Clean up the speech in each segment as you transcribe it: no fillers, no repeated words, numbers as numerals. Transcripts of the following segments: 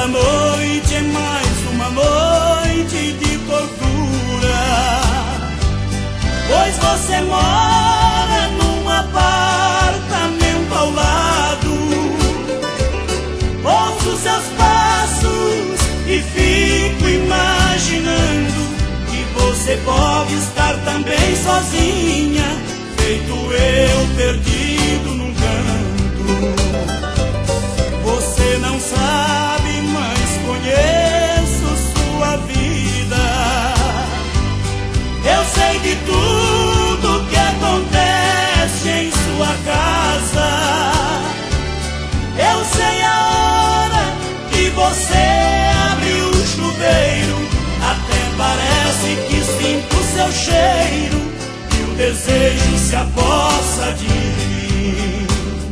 Esta noite é mais uma noite de tortura, pois você mora num apartamento ao lado. Ouço seus passos e fico imaginando que você pode estar também sozinha, feito eu perdido num canto. Você não sabe, mas conheço sua vida. Eu sei de tudo que acontece em sua casa. Eu sei a hora que você abre o chuveiro. Até parece que sinto seu cheiro e o desejo se apossa de mim.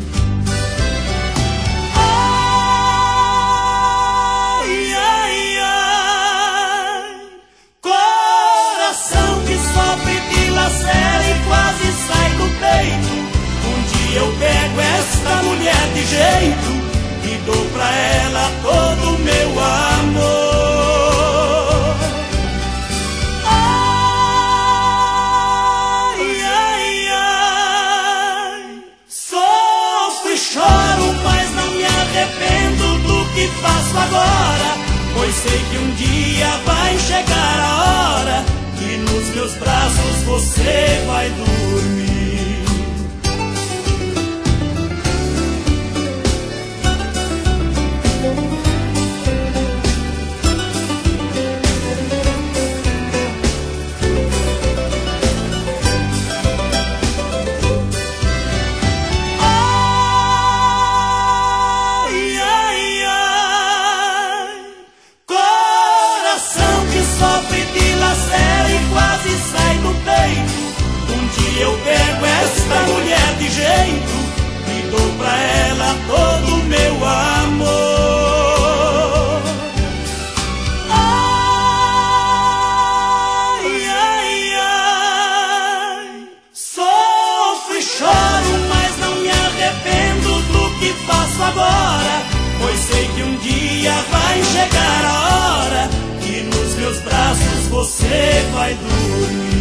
Ai, ai, ai, coração que sofre, dilacera e quase sai do peito. Um dia eu pego esta mulher de jeito e dou pra ela todo o meu amor. Ai, ai, ai, sofro e choro, mas não me arrependo do que faço agora, pois sei que um dia vai chegar a hora que nos meus braços você vai dormir. Eu pego esta mulher de jeito e dou pra ela todo o meu amor. Ai, ai, ai, sofro e choro, mas não me arrependo do que faço agora, pois sei que um dia vai chegar a hora que nos meus braços você vai dormir.